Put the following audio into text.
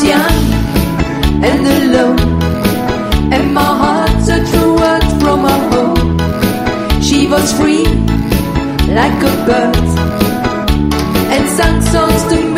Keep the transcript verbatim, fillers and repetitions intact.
young and alone, and my heart searched for words from her home. She was free like a bird and sang songs to me.